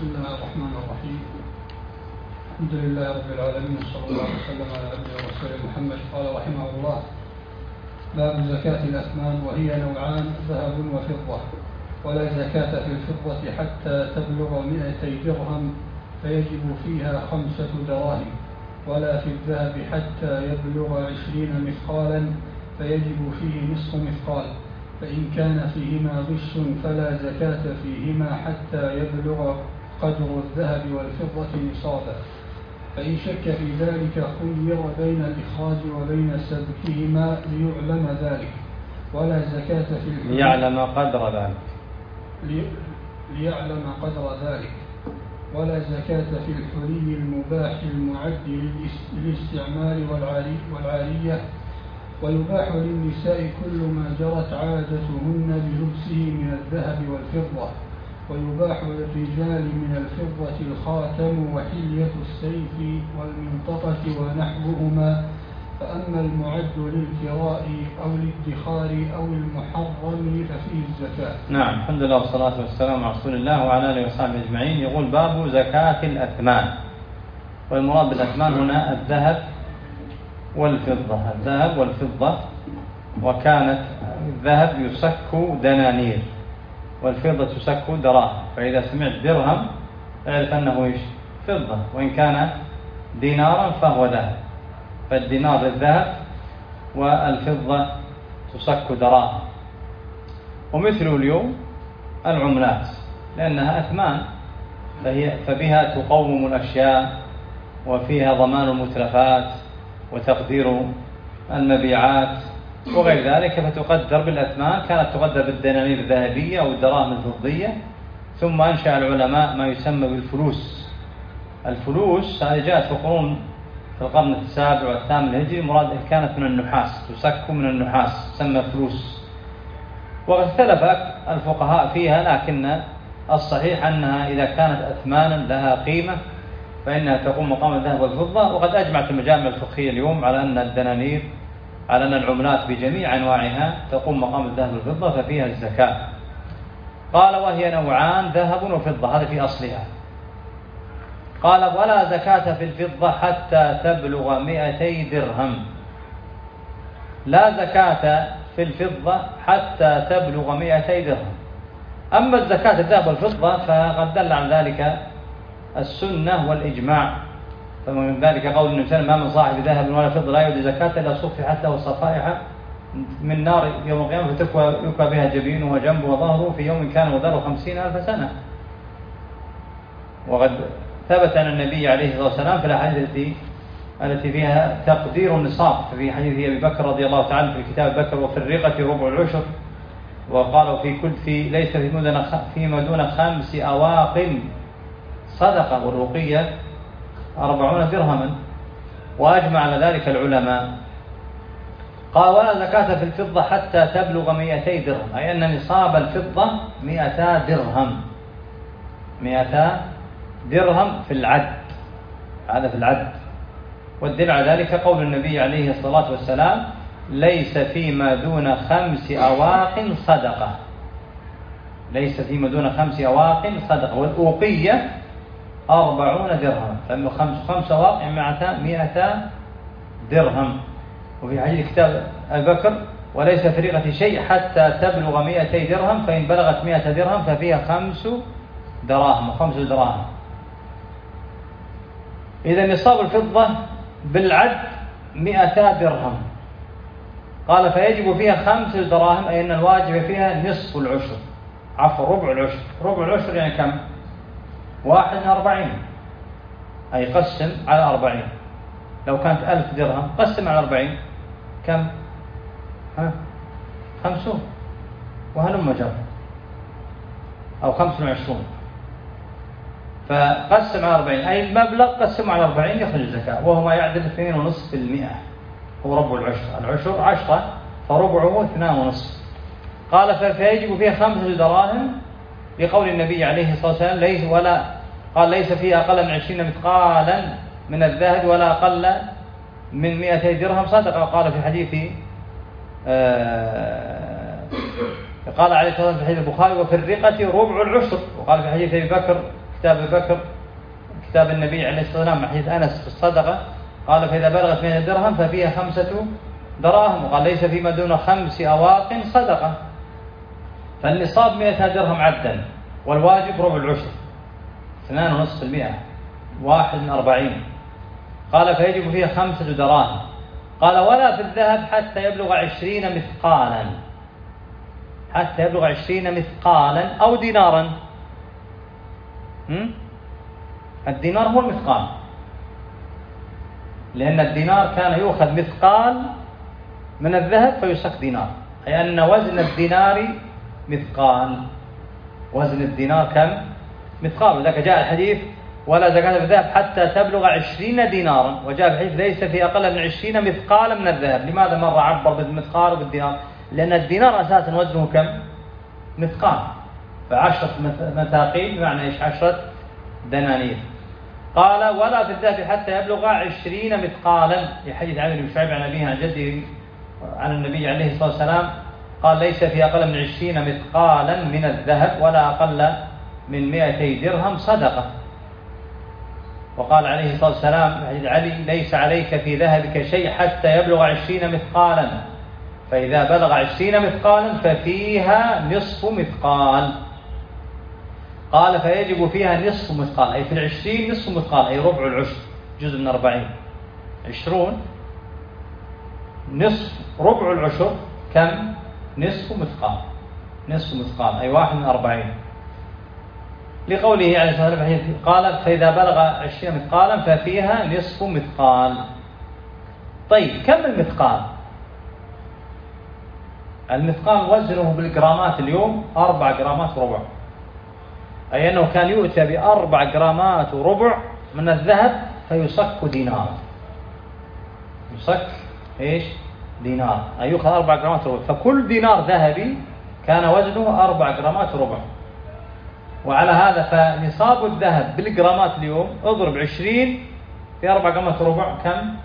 بسم الله الرحمن الرحيم. الحمد لله رب العالمين، صلى الله وسلم على عبده ورسوله محمد. قال رحمه الله: باب زكاة الأثمان، وهي نوعان: ذهب وفضة. ولا زكاة في الفضة حتى تبلغ 200 درهم فيجب فيها 5 دراهم، ولا في الذهب حتى يبلغ 20 مثقالا فيجب فيه نصف مثقال، فإن كان فيهما غش فلا زكاة فيهما حتى يبلغ قدر الذهب والفضة نصابا، فإن شك في ذلك خير بين الإخراج وبين سبكهما ليعلم ذلك. ولا زكاة في الحلي ليعلم قدر ذلك. ولا زكاة في الحلي المباح المعد للاستعمال والعارية. ويباح للنساء كل ما جرت عادتهن بلبسه من الذهب والفضة. ويباح للرجال من الفضة الخاتم وحلية السيف والمنطقة ونحوهما، فأما المعد للكراء أو الادخار أو المحرم ففيه الزكاة. نعم، الحمد لله والصلاة والسلام على رسول الله وعلى آله وصحبه أجمعين. يقول: باب زكاة الأثمان. والمراد بالأثمان هنا الذهب والفضة. وكانت الذهب يسك دنانير والفضة تسك دراهم، فإذا سمعت درهم اعرف أنه فضة، وإن كان دينارا فهو ذهب، فالدينار للذهب والفضة تسك دراهم. ومثل اليوم العملات، لأنها أثمان، فبها تقوم الأشياء، وفيها ضمان المتلفات وتقدير المبيعات وغير ذلك، فتقدر بالأثمان. كانت تقدر بالدنانير الذهبية أو الدراهم الفضية، ثم أنشأ العلماء ما يسمى بالفلوس. الفلوس هذه جاءت في القرن السابع والثامن الهجري، مراد كانت من النحاس، تسك من النحاس، تسمى فلوس. وقد اختلف الفقهاء فيها، لكن الصحيح أنها إذا كانت أثمانا لها قيمة فإنها تقوم مقام الذهب والفضة. وقد أجمعت المجامع الفقهية اليوم على أن الدنانير، على أن العملات بجميع أنواعها تقوم مقام الذهب والفضة، ففيها الزكاة. قال: وهي نوعان: ذهب وفضة. هذا في أصلها. قال: ولا زكاة في الفضة حتى تبلغ 200 درهم. لا زكاة في الفضة حتى تبلغ 200 درهم. أما الزكاة الذهب والفضة فقد دل عن ذلك السنة والإجماع، فمن ذلك قول النبي صلى الله عليه وسلم: ما من صاحب ذهب ولا فضة لا يؤدي زكاة إلا صفحت له صفائح من نار يوم القيامة يكوى بها جبينه وجنبه وظهره في يوم كان مداره 50,000 سنة. وقد ثبت عن النبي عليه الصلاة والسلام في الأحاديث التي فيها تقدير النصاب، في حديث أبي بكر رضي الله تعالى في كتاب بكر: وفي الرقة ربع العشر. وقالوا ليس فيما دون 5 أواق صدقة، والرقية 40 درهما. وأجمع على ذلك العلماء. قال: ولا زكاة في الفضة حتى تبلغ 200 درهم، أي أن نصاب الفضة 200 درهم. 200 درهم في العد، هذا في العد. والدليل على ذلك قول النبي عليه الصلاة والسلام: ليس فيما دون 5 أواق صدقة. ليس فيما دون 5 أواق صدقة. والأوقية 40 درهم، فإنه 5 أواق يعني 200 درهم. وفي حديث كتاب أبي بكر: وليس في رقة شيء حتى تبلغ 200 درهم، فإن بلغت 100 درهم ففيها 5 دراهم. إذا نصاب الفضة بالعد 200 درهم. قال: فيجب فيها 5 دراهم، أي أن الواجب فيها نصف العشر، ربع العشر. ربع العشر يعني كم؟ 41، أي قسم على 40. لو كانت 1000 درهم قسم على 40 كم؟ 50 وهلم جر، أو 25. فقسم على 40، أي المبلغ قسم على 40 يخرج الزكاة، وهو ما يعدل 2.5%. هو ربع العشر. العشر 10، فربعه 2.5. قال: فيجب فيها 5 دراهم، لقول النبي عليه الصلاة والسلام: قال: ليس فيها أقل من 20 مثقالا من الذهب ولا أقل من 200 درهم صدقة. وقال في حديث قال عليه الصلاة والسلام في حديث البخاري: وفي الرقة ربع العشر. وقال في حديث أبي بكر كتاب أبي بكر كتاب النبي عليه الصلاة والسلام حديث أنس في الصدقة قال فإذا بلغت 100 درهم ففيها 5 دراهم، وقال ليس فيما دون 5 أواق صدقة. فالنصاب 100 درهم عبدا، والواجب ربع العشر 2.5%، 1 من 40. قال فيجب فيها 5 دراهم. قال ولا في الذهب حتى يبلغ 20 مثقالا، حتى يبلغ 20 مثقالا أو دينارا. الدينار هو المثقال، لأن الدينار كان يؤخذ مثقال من الذهب فيسك دينار، أي أن وزن الدينار مثقال. وزن الدينار كم؟ مثقال. وذلك جاء الحديث ولا زكاة في الذهب حتى تبلغ 20 دينارا، وجاء في الحديث ليس في أقل من 20 مثقالا من الذهب. لماذا مرة عبر بالمثقال وبالدينار؟ لأن الدينار أساسا وزنه كم؟ مثقال. ف10 مثاقيل بمعنى إيش؟ 10 دنانير. قال ولا في الذهب حتى يبلغ 20 مثقالا، لحديث عمرو بن شعيب عن أبيه عن جده عن النبي عليه الصلاة والسلام قال ليس في أقل من 20 مثقالا من الذهب ولا أقل من 200 درهم صدقة. وقال عليه الصلاة والسلام حديث علي ليس عليك في ذهبك شيء حتى يبلغ 20 مثقالا، فإذا بلغ 20 مثقالا ففيها نصف مثقال. قال فيجب فيها نصف مثقال، أي في 20 نصف مثقال، أي ربع العشر، جزء من 40. 20 نصف ربع العشر كم؟ نصف مثقال. نصف مثقال أي 1 من 40. لقوله عليه الصلاة والسلام قال فإذا بلغ 20 مثقالا ففيها نصف مثقال. طيب كم المثقال؟ المثقال وزنه بالجرامات اليوم 4 جرامات وربع، أي أنه كان يؤتى ب4 جرامات وربع من الذهب فيصك دينار. يصك إيش؟ دينار، أي يؤخذ 4 جرامات وربع، فكل دينار ذهبي كان وزنه 4 جرامات وربع. وعلى هذا فنصاب الذهب بالجرامات اليوم اضرب 20 في 4 جرامات وربع كم؟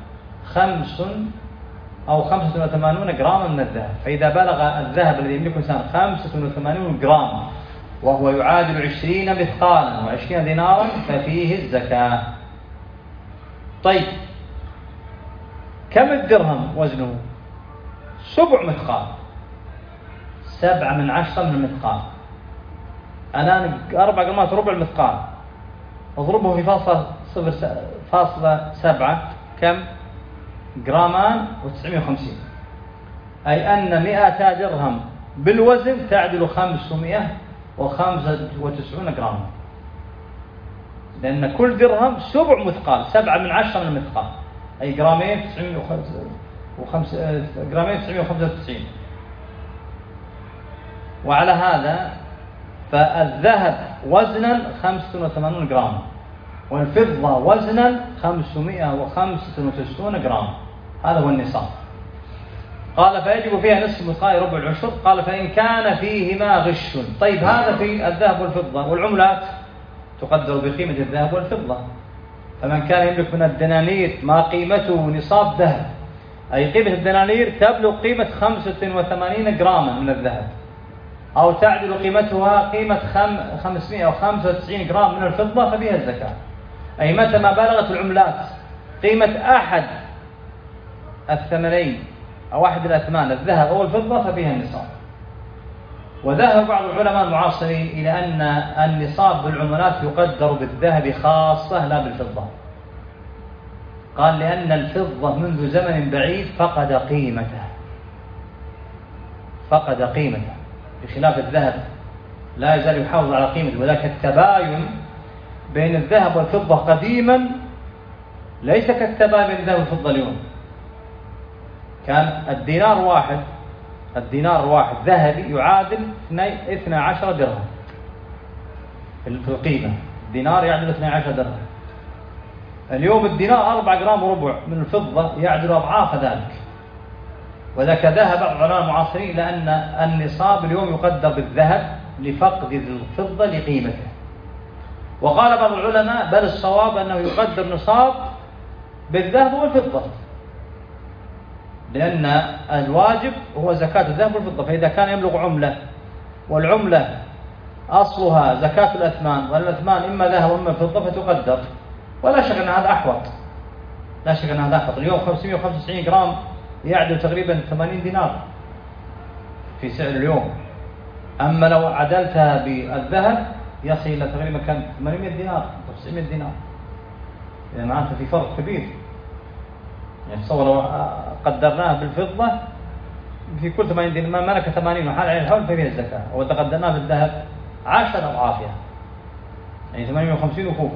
85 جراما من الذهب. فإذا بلغ الذهب الذي يملكه الإنسان 85 جراما وهو يعادل 20 مثقالا و20 دينارا ففيه الزكاة. طيب كم الدرهم وزنه؟ 7 مثقال، 7 من 10 من المثقال. أنا 4 جرامات ربع المثقال أضربه في فاصلة 7 كم؟ جرامان و950، أي أن 200 درهم بالوزن تعدل 595 جراما، لأن كل درهم 7 مثقال، 7 من 10 من المثقال، أي جرامين 995. وعلى هذا فالذهب وزنا 85 جراما، والفضة وزنا 595 جراما. هذا هو النصاب. قال فيجب فيها نصف مثقال ربع العشر. قال فإن كان فيهما غش. طيب هذا في الذهب والفضة، والعملات تقدر بقيمة الذهب والفضة. فمن كان يملك من الدنانير ما قيمته نصاب ذهب، أي قيمة الدنانير تبلغ قيمة 85 جراما من الذهب، أو تعدل قيمتها قيمة 595 جرام من الفضة فبها الزكاة. أي متى ما بلغت العملات قيمة أحد الثمنين أو أحد الأثمان الذهب أو الفضة فبها النصاب. وذهب بعض العلماء المعاصرين إلى أن النصاب بالعملات يقدر بالذهب خاصة لا بالفضة. قال لأن الفضة منذ زمن بعيد فقد قيمته بخلاف الذهب لا يزال يحافظ على قيمته. وذلك التباين بين الذهب والفضة قديما ليس كالتباين بين الذهب والفضة اليوم. كان الدينار واحد ذهبي يعادل 12 درهم في القيمة. الدينار يعادل 12 درهم. اليوم الدينار 4 جرام وربع من الفضة يعادل أضعاف ذلك. وذاك ذهب بعض العلماء المعاصرين إلى أن النصاب اليوم يقدر بالذهب لفقد الفضة لقيمته. وقال بعض العلماء بل الصواب أنه يقدر نصاب بالذهب والفضة، لأن الواجب هو زكاة الذهب والفضة. فإذا كان يملك عملة والعملة أصلها زكاة الأثمان، والأثمان إما ذهب وإما فضة فتقدر، ولا شك أن هذا أحوط، لا شك أن هذا أحوط. اليوم 595 جرام يعدل تقريبا 80 دينار في سعر اليوم، أما لو عدلتها بالذهب يصل إلى تقريبا كم 800 دينار 900 دينار، يعني معناته في فرق كبير. يعني تصور لو قدرناه بالفضة في كل 80 دينار ما ملك 80 وحال عليه الحول ففيها الزكاة، وإذا قدرناه بالذهب 10 أضعافها، يعني 850 وفوق.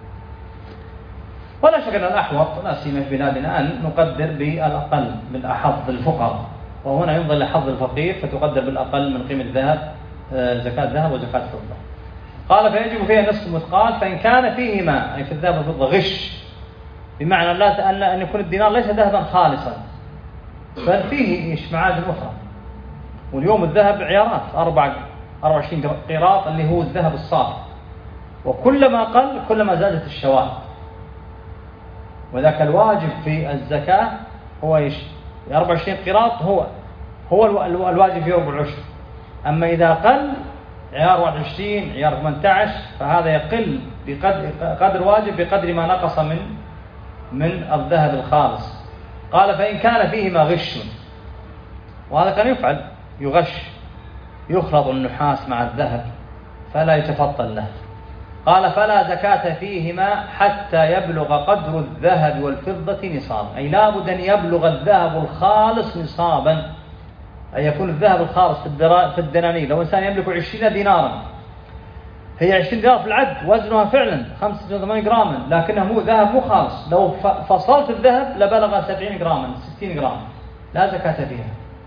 ولا شك أن الأحوط لا سيما في بلادنا أن نقدر بالأقل من أحظ الفقراء، وهنا ينظر لحظ الفقير فتقدر بالأقل من قيمة الذهب، زكاة ذهب وزكاة فضة. قال فيجب فيها نصف مثقال، فإن كان فيهما أي في الذهب والفضة غش، بمعنى أن يكون الدينار ليس ذهبا خالصا بل فيه معادن أخرى. واليوم الذهب عيارات 24 قيراط اللي هو الذهب الصافي، وكلما قل كلما زادت الشوائب. وذاك الواجب في الزكاة هو ايش؟ 24 قيراط هو الواجب في ربع العشر. أما إذا قل عيار 21 عيار 18 فهذا يقل بقدر واجب بقدر ما نقص من الذهب الخالص. قال فإن كان فيهما غش، وهذا كان يفعل، يغش، يخلط النحاس مع الذهب فلا يتفضل له. قال فلا زكاة فيهما حتى يبلغ قدر الذهب والفضة نصابا، أي لا بد أن يبلغ الذهب الخالص نصابا، أي يكون الذهب الخالص في الدنانير. لو إنسان يملك 20 دينارا، هي 20 دينار في العد وزنها فعلا 85 جراما، لكنه مو ذهب مو خالص. لو فصلت الذهب لبلغ 70 جراما 60 جراما، لا زكاة فيها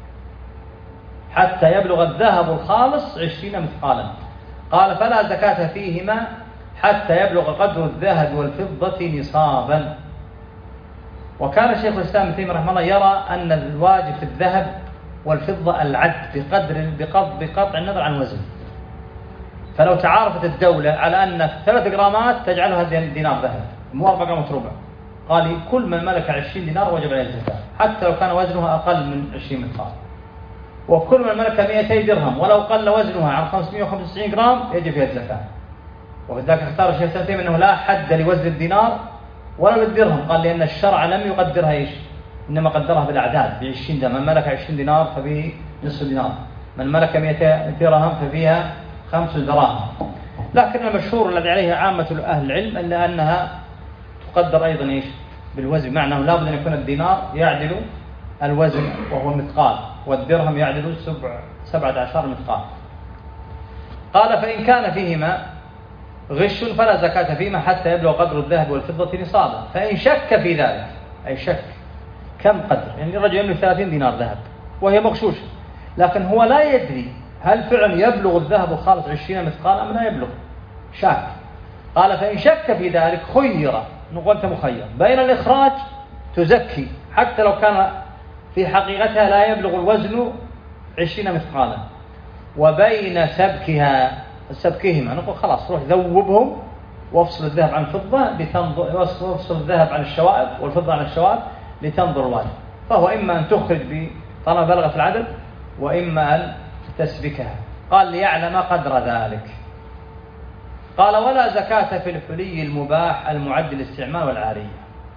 حتى يبلغ الذهب الخالص 20 مثقالا. قال فلا زكاة فيهما حتى يبلغ قدر الذهب والفضة نصابا. وكان شيخ الإسلام ابن تيمية رحمه الله يرى أن الواجب في الذهب والفضة العد بقطع النظر عن وزن. فلو تعارفت الدولة على أن 3 جرامات تجعلها دينار ذهب، مو 4 جرامات ربع، قال كل من ملك 20 دينار وجب عليه الزكاة حتى لو كان وزنها أقل من 20 مثقال. وكل من ملك 200 درهم ولو قل وزنها عن 595 جرام يجب فيها الزكاة. وبذلك اختار الشيخ ابن تيمية أنه لا حد لوزن الدينار ولا للدرهم، قال لأن الشرع لم يقدرها إيش؟ إنما قدرها بالأعداد ب20 درهم. من ملك 20 دينار ففيه نصف دينار، من ملك 200 درهم ففيها 5 دراهم. لكن المشهور الذي عليه عامة أهل العلم إلا أنها تقدر أيضا إيش؟ بالوزن، معنى أنه لا بد أن يكون الدينار يعدل الوزن وهو مثقال، والدرهم يعدل 17 مثقال. قال فإن كان فيهما غش فلا زكاة فيهما حتى يبلغ قدر الذهب والفضة نصابا. فإن شك في ذلك، أي شك كم قدر، يعني الرجل يملك 30 دينار ذهب وهي مغشوشة، لكن هو لا يدري هل فعلا يبلغ الذهب الخالص 20 مثقال أم لا يبلغ، شاك. قال فإن شك في ذلك خير، نقول أنت مخير بين الإخراج تزكي حتى لو كان في حقيقتها لا يبلغ الوزن 20 مثقالا، وبين سبكهما نقول خلاص روح ذوبهم وافصل الذهب عن الفضة وافصل الذهب عن الشوائب والفضة عن الشوائب لتنظر الواجب. فهو إما أن تخرج طالما بلغت العدد، وإما أن تسبكها. قال ليعلم قدر ذلك. قال ولا زكاة في الحلي المباح المعد للاستعمال والعارية.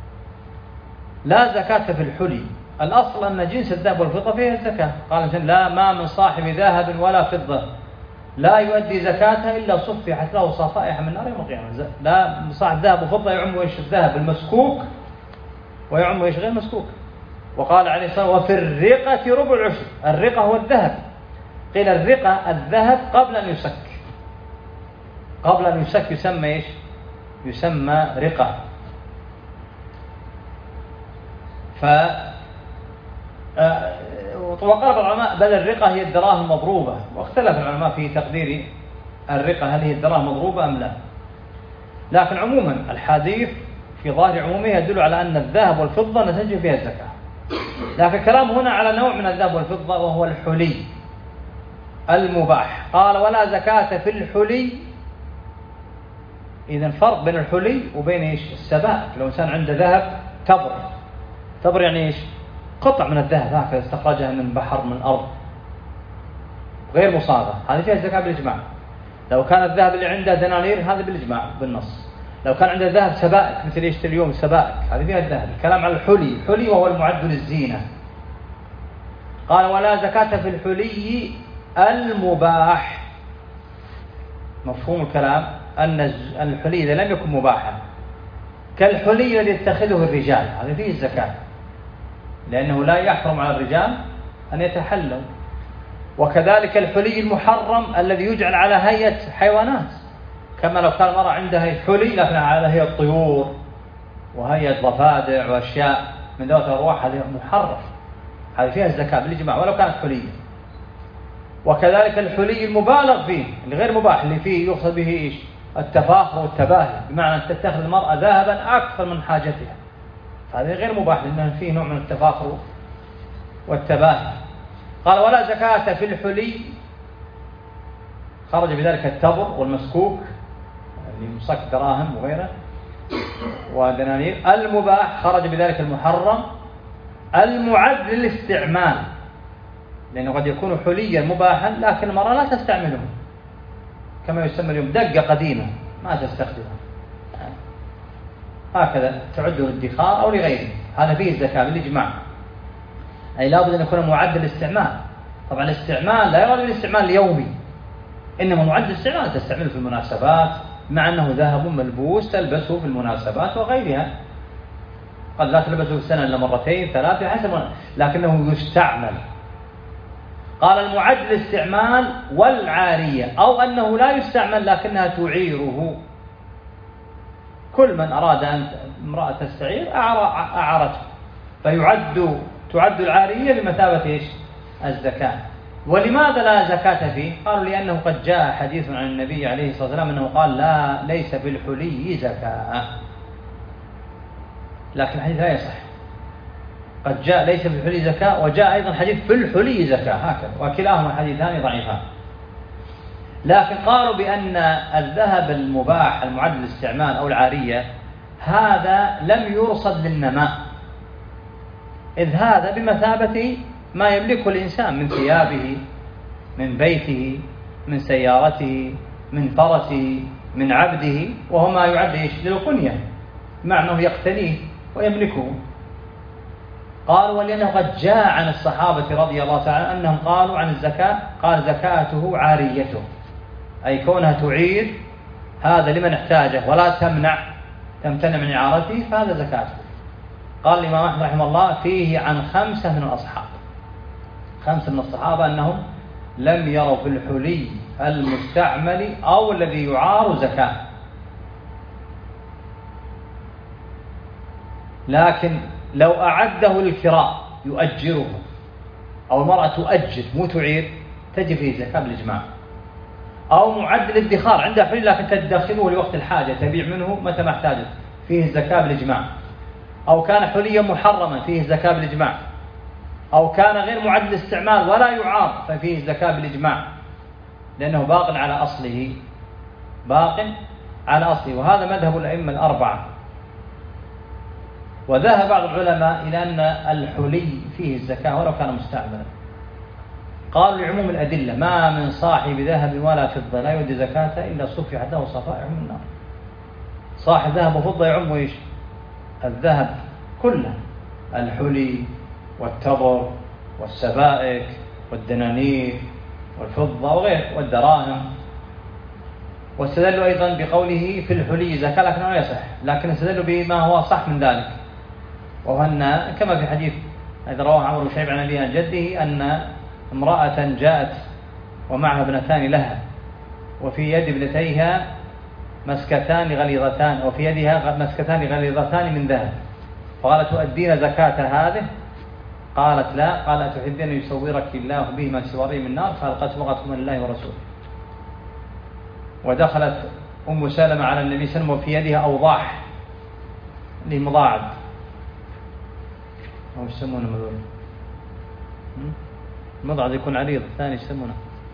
لا زكاة في الحلي، الأصل أن جنس الذهب والفضة فيه الزكاة. قال لا ما من صاحب ذهب ولا فضة لا يؤدي زكاته إلا صفحت له صفائح من نار يوم القيامة. لا صاحب ذهب وفضة يعم ويش الذهب المسكوك ويعم ويش غير مسكوك. وقال عليه الصلاة والسلام وفي الرقة ربع العشر. الرقة هو الذهب، قيل الرقة الذهب قبل أن يسك، قبل أن يسك يسمى إيش؟ يسمى رقة. وقال العلماء بل الرقة هي الدراهم المضروبة، واختلف العلماء في تقدير الرقة هل هي الدراهم مضروبة أم لا. لكن عموما الحديث في ظاهر عمومه يدل على أن الذهب والفضة نتجه فيها الزكاة. لكن الكلام هنا على نوع من الذهب والفضة وهو الحلي المباح. قال ولا زكاة في الحلي. إذن فرق بين الحلي وبين إيش؟ السبائك. لو إنسان عنده ذهب تبر يعني إيش؟ قطع من الذهب هكذا استخرجها من بحر من أرض غير مصاغة، هذه فيها الزكاة بالإجماع. لو كان الذهب اللي عنده دنانير هذا بالإجماع بالنص. لو كان عنده ذهب سبائك مثل يشتري اليوم سبائك هذه فيها الذهب. الكلام على الحلي وهو المعد للزينة. قال ولا زكاة في الحلي المباح. مفهوم الكلام أن الحلي إذا لم يكن مباحا كالحلي الذي يتخذه الرجال هذا فيه الزكاة، لأنه لا يحرم على الرجال أن يتحلوا. وكذلك الحلي المحرم الذي يجعل على هيئة حيوانات، كما لو كان المرأة عندها حلي لكن على هيئة طيور وهيئة ضفادع وأشياء من ذات الأرواح هذه محرم، هذه فيها الزكاة بالإجماع ولو كانت حلية. وكذلك الحلي المبالغ فيه الغير مباح اللي فيه يقصد به إيش؟ التفاخر والتباهي، بمعنى أن تتخذ المرأة ذهبا أكثر من حاجتها، هذا غير مباح لأنه فيه نوع من التفاخر والتباهي. قال ولا زكاة في الحلي، خرج بذلك التبر والمسكوك اللي مصك دراهم وغيره ودنانير. المباح خرج بذلك المحرم المعد للاستعمال، لأنه قد يكون حليا مباحا لكن المرأة لا تستعمله، كما يسمى اليوم دقة قديمة ما تستخدمها، هكذا تعده للادخار أو لغيره، هذا فيه الزكاة بالإجماع. أي لابد أن يكون معد للاستعمال. طبعا الاستعمال لا يراد بالاستعمال اليومي، إنما معد للاستعمال تستعمله في المناسبات، مع أنه ذهب ملبوس تلبسه في المناسبات وغيرها، قد لا تلبسه في السنة إلا مرتين ثلاثة حسب، لكنه يستعمل. قال المعد للاستعمال والعارية، أو أنه لا يستعمل لكنها تعيره، كل من أراد أن امرأة تستعير أعارته، تعد العارية بمثابة إيش؟ الزكاة. ولماذا لا زكاة فيه؟ قالوا لأنه قد جاء حديث عن النبي عليه الصلاة والسلام أنه قال لا ليس في الحلي زكاة، لكن الحديث لا يصح. قد جاء ليس في الحلي زكاة، وجاء أيضا حديث في الحلي زكاة، هكذا، وكلاهما حديثان ضعيفان. لكن قالوا بأن الذهب المباح المعد للاستعمال أو العارية هذا لم يرصد للنماء، إذ هذا بمثابة ما يملكه الإنسان من ثيابه، من بيته، من سيارته، من فرسه، من عبده، وهو ما يعد للقنية، مع أنه يقتنيه ويملكه. قالوا ولأنه قد جاء عن الصحابة رضي الله تعالى أنهم قالوا عن الزكاة قال زكاته عاريته، أي كونها تعير هذا لمن احتاجه ولا تمتنع من إعارته فهذا زكاته. قال الإمام أحمد رحمه الله فيه عن 5 من الأصحاب، 5 من الصحابة أنهم لم يروا في الحلي المستعمل أو الذي يعار زكاة. لكن لو أعده للكراء يؤجره، أو المرأة تؤجر مو تعير تجب فيه زكاة بالإجماع. أو معد للادخار عندها حلي لكن تدخله لوقت الحاجة تبيع منه متى ما احتاجت فيه الزكاة بالإجماع. أو كان حليا محرما فيه الزكاة بالإجماع. أو كان غير معد للاستعمال ولا يعار ففيه الزكاة بالإجماع، لأنه باق على أصله، وهذا مذهب الأئمة الأربعة. وذهب بعض العلماء إلى أن الحلي فيه الزكاة ولو كان مستعملا. قالوا لعموم الأدلة ما من صاحب ذهب ولا فضة لا يؤدي زكاة إلا صفحت له صفائح من النار. صاحب ذهب وفضة يعم إيش؟ الذهب كله، الحلي والتبر والسبائك والدنانير والفضة وغير والدراهم. واستدلوا أيضا بقوله في الحلي زكاة لكنه لا يصح، لكن استدلوا بما هو صح من ذلك، وهو أن كما في حديث الذي رواه عمرو بن شعيب عن أبيه عن جده أن امرأة جاءت ومعها ابنتان لها، وفي يد ابنتيها مسكتان غليظتان، وفي يدها مسكتان غليظتان من ذهب، فقالت تؤدين زكاة هذه؟ قالت لا. قال أتحبين يصورك الله بهما سواري من النار؟ فألقت وقت من الله ورسوله. ودخلت أم سلمة على النبي صلى الله عليه وسلم وفي يدها أوضاح لمضاعد، أو يسمونه مذول المضعد يكون عريض، الثاني يسمونه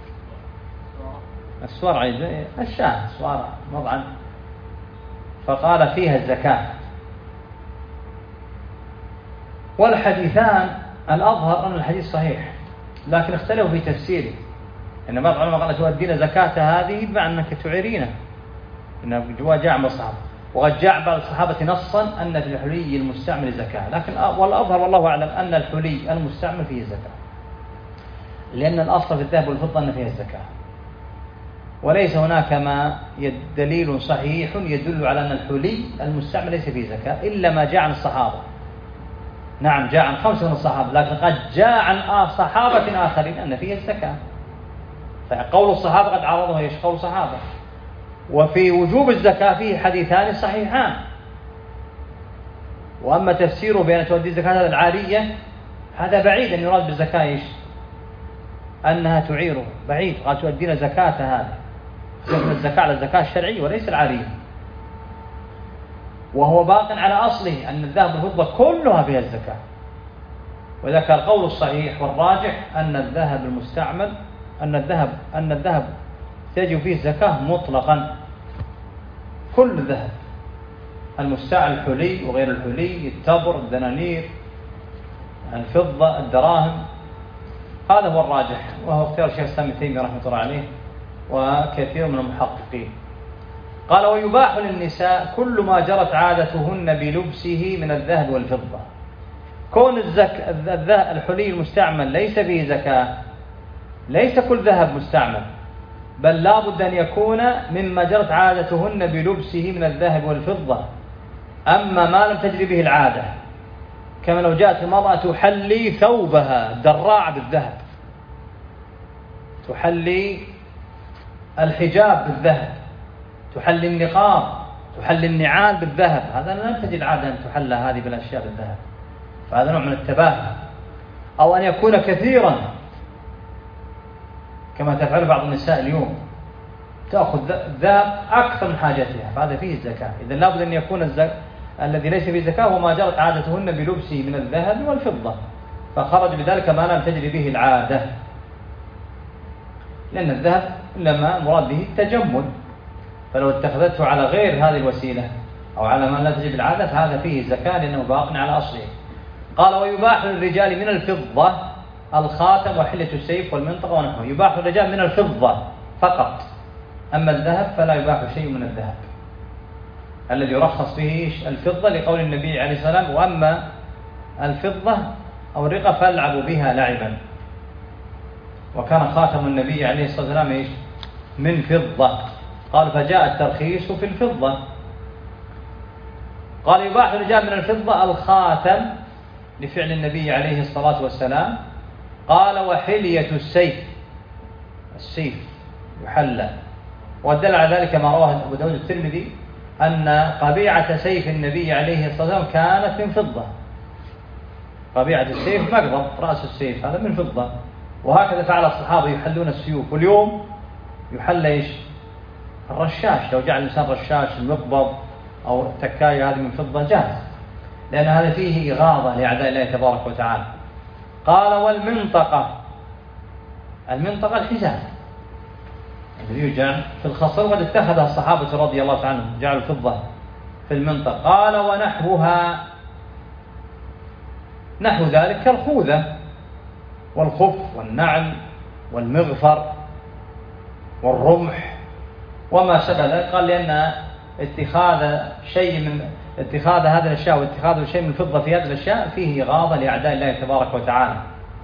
السوار عيد الشاه سوار مضعد، فقال فيها الزكاة. والحديثان الأظهر أن الحديث صحيح، لكن اختلفوا في تفسيره. إن بعض العلماء قال تؤدين زكاة هذه بمعنى أنك تعيرينه، إن جوا جاء من الصحابة، وقد جاء بعض الصحابة نصا أن في الحلي المستعمل زكاة، لكن والأظهر والله أعلم أن الحلي المستعمل فيه زكاة، لأن الأصل في الذهب والفضة أن فيه الزكاة، وليس هناك دليل صحيح يدل على أن الحلي المستعمل ليس فيه زكاة إلا ما جاء عن الصحابة. نعم جاء عن 5 من الصحابة، لكن قد جاء عن صحابة آخرين أن فيه الزكاة، فقول الصحابة قد عرضه ايش؟ قول الصحابة. وفي وجوب الزكاة فيه حديثان صحيحان، وأما تفسيره بأن تؤدي الزكاة العارية هذا بعيد، أن يراد بالزكاة ايش؟ أنها تعيره، بعيد، قال تؤدين زكاة هذا، من الزكاة على الزكاة الشرعية وليس العارية، وهو باق على أصله أن الذهب والفضة كلها فيها الزكاة. وذكر القول الصحيح والراجح أن الذهب المستعمل أن الذهب تجب فيه الزكاة مطلقا، كل الذهب المستعمل، الحلي وغير الحلي، التبر، الدنانير، الفضة، الدراهم، هذا هو الراجح، وهو اختيار الشيخ الإسلام ابن تيمية رحمه الله عليه وكثير من المحققين. قال ويباح للنساء كل ما جرت عادتهن بلبسه من الذهب والفضة. كون الحلي المستعمل ليس فيه زكاة، ليس كل ذهب مستعمل، بل لا بد أن يكون مما جرت عادتهن بلبسه من الذهب والفضة. أما ما لم تجري به العادة، كما لو جاءت المرأة تحلي ثوبها دراع بالذهب، تحلي الحجاب بالذهب، تحلي النقاب، تحلي النعال بالذهب، هذا لم تجد العادة أن تحلى هذه بالأشياء بالذهب، فهذا نوع من التباهي. أو أن يكون كثيرا كما تفعل بعض النساء اليوم، تأخذ الذهب أكثر من حاجتها، فهذا فيه الزكاة. إذن لابد أن يكون الذي ليس فيه زكاة هو ما جرت عادتهن بلبسه من الذهب والفضة، فخرج بذلك ما لم تجري به العادة، لأن الذهب إنما مراد به التجمل، فلو اتخذته على غير هذه الوسيلة أو على ما لا تجري العادة فهذا فيه زكاة لأنه باق على أصله. قال ويباح للرجال من الفضة الخاتم وحلة السيف والمنطقة ونحوه. يباح للرجال من الفضة فقط، أما الذهب فلا يباح شيء من الذهب، الذي يرخص به الفضة لقول النبي عليه الصلاة والسلام وأما الفضة أو الرقة فالعبوا بها لعبا. وكان خاتم النبي عليه الصلاة والسلام من فضة، قال فجاء الترخيص في الفضة. قال يباح للرجال من الفضة الخاتم لفعل النبي عليه الصلاة والسلام. قال وحلية السيف يحلى، ودل على ذلك ما رواه أبو داود الترمذي أن قبيعة سيف النبي عليه الصلاة والسلام كانت من فضة. قبيعة السيف مقبض رأس السيف هذا من فضة، وهكذا فعل الصحابة يحلون السيوف. واليوم يحل الرشاش، لو جعل الإنسان رشاش المقبض أو التكاية هذه من فضة جاهز، لأن هذا فيه إغاظة لأعداء الله تبارك وتعالى. قال والمنطقة، المنطقة الحزام الذي يجعل في الخصر، وقد اتخذها الصحابة رضي الله عنهم جعلوا الفضة في المنطقة. قال ونحوها، نحو ذلك كالخوذة والخف والنعل والمغفر والرمح وما شابه ذلك. قال لأن اتخاذ هذه الأشياء واتخاذ شيء من الفضة في هذه الأشياء فيه إغاظة لأعداء الله تبارك وتعالى.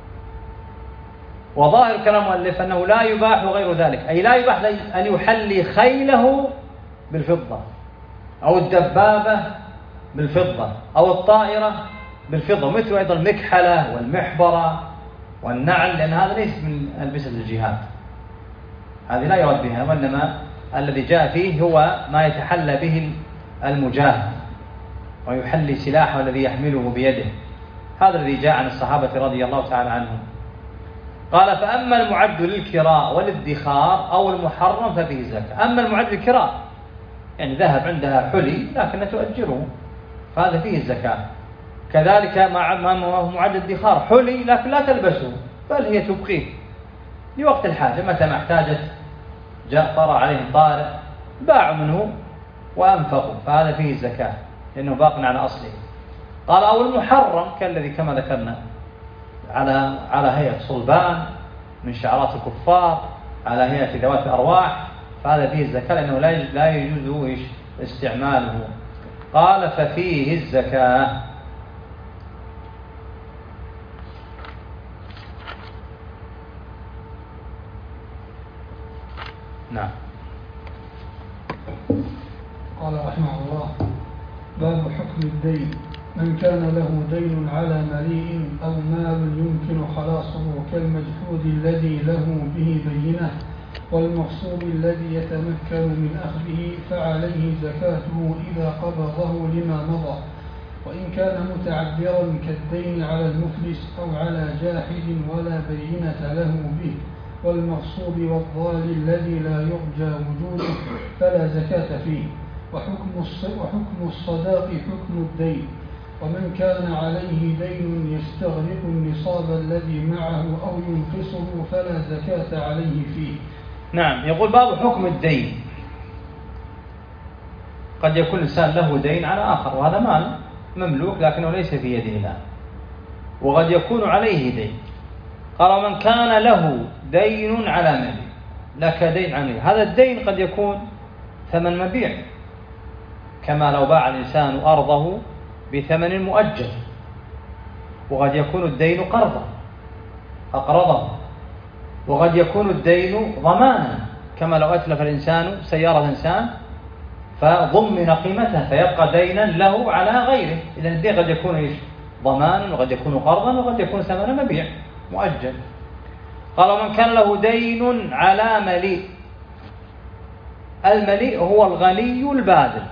وظاهر كلام المؤلف أنه لا يباح غير ذلك، أي لا يباح أن يحلي خيله بالفضة أو الدبابة بالفضة أو الطائرة بالفضة، مثل أيضا المكحلة والمحبرة والنعل، لأن هذا ليس من ألبسة الجهاد، هذه لا يراد بها، وإنما الذي جاء فيه هو ما يتحلى به المجاهد ويحلي سلاحه الذي يحمله بيده، هذا الذي جاء عن الصحابة رضي الله تعالى عنهم. قال فأما المعد للكراء والادخار أو المحرم ففيه الزكاة. أما المعد للكراء يعني ذهب عندها حلي لكن تؤجره فهذا فيه الزكاة. كذلك ما هو معد الادخار حلي لكن لا تلبسه بل هي تبقيه لوقت الحاجة، متى ما احتاجت جاء طرأ عليهم طارئ باعوا منه وأنفقوا فهذا فيه الزكاة لأنه باق على أصله. قال أو المحرم كالذي كما ذكرنا على هيئة صلبان من شعرات الكفار على هيئة ذوات أرواح فهذا فيه الزكاة لأنه لا يجوز استعماله. قال ففيه الزكاة. نعم. قال رحمه الله: باب حكم الدين. من كان له دين على مليء أو مال يمكن خلاصه كالمجحود الذي له به بينة والمغصوب الذي يتمكن من أخذه فعليه زكاته إذا قبضه لما مضى، وإن كان متعذرا كالدين على المفلس أو على جاحد ولا بينة له به والمغصوب والضال الذي لا يرجى وجوده فلا زكاة فيه. وحكم الصداق حكم الدين. ومن كان عليه دين يستغرق النصاب الذي معه أو ينقصه فلا زكاة عليه فيه. نعم. يقول باب حكم الدين. قد يكون الإنسان له دين على آخر وهذا مال مملوك لكنه ليس في يده الآن، وقد يكون عليه دين. قال ومن كان له دين على مال، لك دين عليه، هذا الدين قد يكون ثمن مبيع، كما لو باع الإنسان أرضه بثمن مؤجل، وقد يكون الدين قرضا أقرضه، وقد يكون الدين ضمانا، كما لو أتلف الإنسان سيارة إنسان فضمن قيمتها فيبقى دينا له على غيره. إذا الدين قد يكون ضمانا وقد يكون قرضا وقد يكون ثمن مبيع مؤجل. قال ومن كان له دين على مليء. المليء هو الغني الباذل،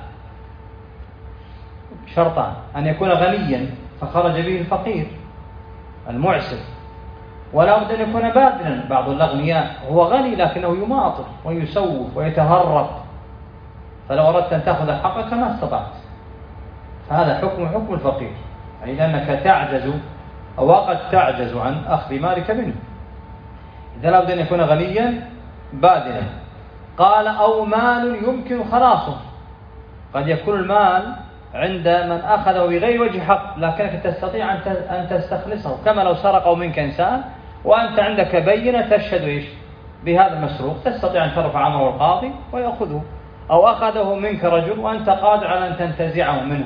شرطان: أن يكون غنيا فخرج به الفقير المعسر، ولا بد أن يكون باذلا. بعض الأغنياء هو غني لكنه يماطل ويسوف ويتهرب، فلو أردت أن تأخذ حقك ما استطعت. هذا حكم الفقير، يعني لأنك تعجز أو قد تعجز عن أخذ مالك منه. إذا لا بد أن يكون غنيا باذلا. قال أو مال يمكن خلاصه. قد يكون المال عند من أخذه بغير وجه حق لكنك تستطيع أن تستخلصه، كما لو سرقوا منك إنسان وأنت عندك بينة تشهد بهذا المسروق، تستطيع أن ترفع أمره القاضي ويأخذه. أو أخذه منك رجل وأنت قادر على أن تنتزعه منه،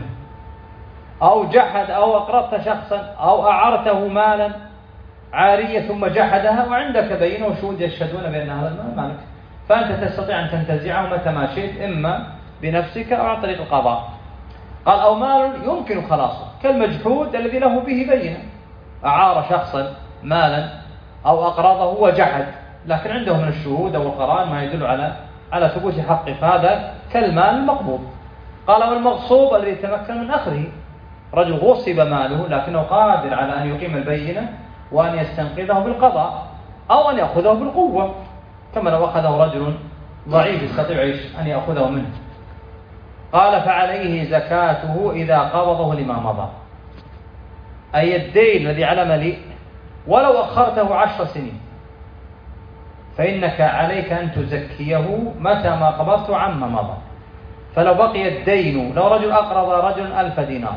أو جحد، أو أقرضت شخصا أو أعرته مالا عارية ثم جحدها وعندك بينة وشهود يشهدون بأن هذا المال مالك، فأنت تستطيع أن تنتزعه متى ما شئت، إما بنفسك أو عن طريق القضاء. قال أو مال يمكن خلاصه كالمجحود الذي له به بينة، أعار شخصا مالا أو أقرضه وجحد لكن عنده من الشهود أو القرائن ما يدل على ثبوت حقه، فهذا كالمال المقبوض. قال والمغصوب الذي يتمكن من أخذه، رجل غصب ماله لكنه قادر على أن يقيم البينة وأن يستنقذه بالقضاء أو أن يأخذه بالقوة، كما لو أخذه رجل ضعيف يستطيع أن يأخذه منه. قال فعليه زكاته إذا قبضه لما مضى، أي الدين الذي على مليء ولو أخرته 10 سنين فإنك عليك أن تزكيه متى ما قبضته عما مضى. فلو بقي الدين، لو رجل أقرض رجل 1000 دينار